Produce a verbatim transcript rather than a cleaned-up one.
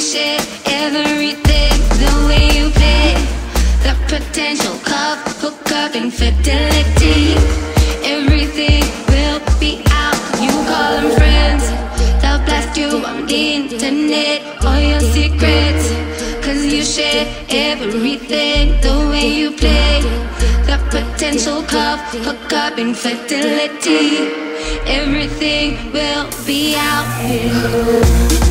share everything, the way you play, the potential cup, hook up, infidelity. Everything will be out. You call them friends, they'll blast you on the internet, all your secrets. Cause you share everything, the way you play, the potential cup, hook up, infidelity. Everything will be out here.